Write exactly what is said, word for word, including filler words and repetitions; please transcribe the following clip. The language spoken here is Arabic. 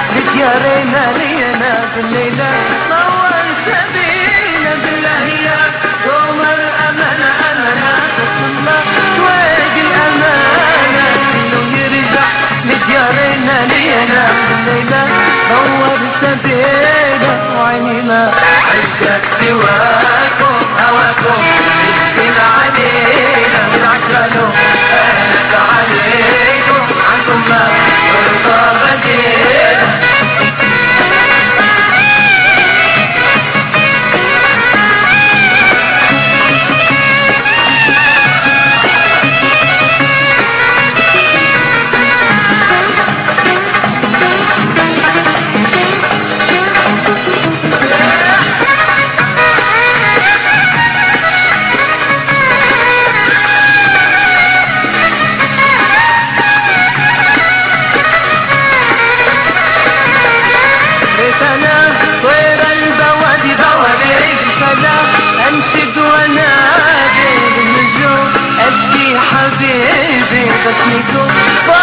لديارنا لينا بالليلة نور سبيلنا بالله يا قمر أمانة أمانة وصلنا طويق الأمانة كله يرجع لديارنا لينا بالليلة نور سبيلنا وعينينا عشق سواكم هواكم يشكل علينا من عشانه أهلك عليكم عنكم ما يرضى بدينا أنشد ونادي بالنجوم أشكي حبيبي بس نكون